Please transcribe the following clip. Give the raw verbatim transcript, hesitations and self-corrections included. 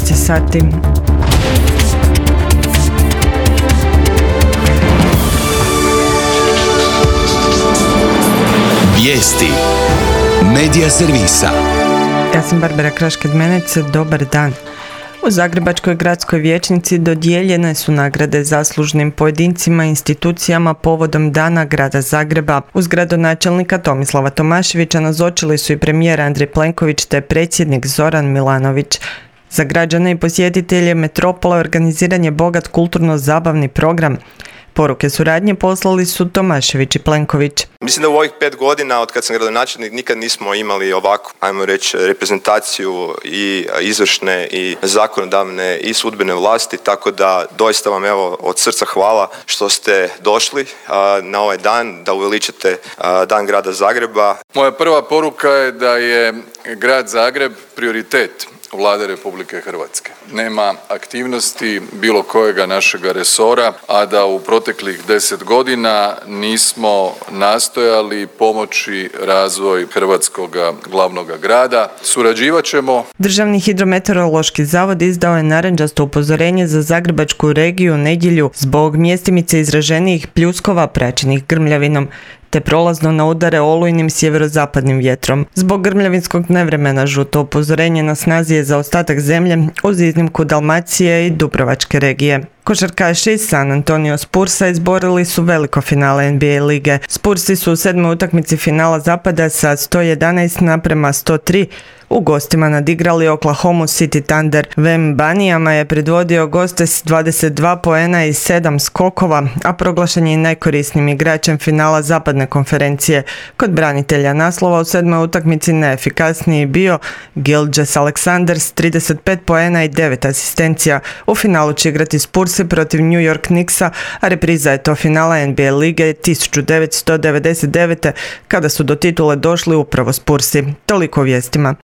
jedanaest sati. Vijesti Medija servisa. Ja sam Barbara Kraš-Kedmenec, dobar dan. U Zagrebačkoj gradskoj vijećnici dodijeljene su nagrade zaslužnim pojedincima i institucijama povodom Dana grada Zagreba. Uz gradonačelnika Tomislava Tomaševića nazočili su i premijer Andrej Plenković te predsjednik Zoran Milanović. Za građane i posjetitelje metropole organiziran je bogat kulturno-zabavni program. Poruke suradnje poslali su Tomašević i Plenković. Mislim da u ovih pet godina od kad sam gradonačelnik nikad nismo imali ovakvu, ajmo reći, reprezentaciju i izvršne i zakonodavne i sudbene vlasti, tako da doista vam evo od srca hvala što ste došli a, na ovaj dan, da uveličate a, Dan grada Zagreba. Moja prva poruka je da je grad Zagreb prioritet Vlade Republike Hrvatske. Nema aktivnosti bilo kojega našega resora, a da u proteklih deset godina nismo nastojali pomoći razvoj hrvatskoga glavnoga grada. Surađivat ćemo. Državni hidrometeorološki zavod izdao je narančasto upozorenje za Zagrebačku regiju u nedjelju zbog mjestimice izraženijih pljuskova praćenih grmljavinom, te prolazno na udare olujnim sjeverozapadnim vjetrom. Zbog grmljavinskog nevremena žuto upozorenje na snazi je za ostatak zemlje uz iznimku Dalmacije i Dubrovačke regije. Košarkaši iz San Antonio Spursa izborili su veliko finale N B A lige. Spursi su u sedmoj utakmici finala zapada sa sto jedanaest naprema sto tri u gostima nadigrali Oklahoma City Thunder. Wembanijama je predvodio goste s dvadeset dva poena i sedam skokova, a proglašen je najkorisnijim igračem finala zapadne konferencije. Kod branitelja naslova u sedmoj utakmici neefikasniji bio Gilgeous-Alexander s trideset pet poena i devet asistencija. U finalu će igrati Spursi protiv New York Knicksa, a repriza je to finala N B A lige tisuću devetsto devedeset devete kada su do titule došli upravo Spursi. Toliko o vijestima.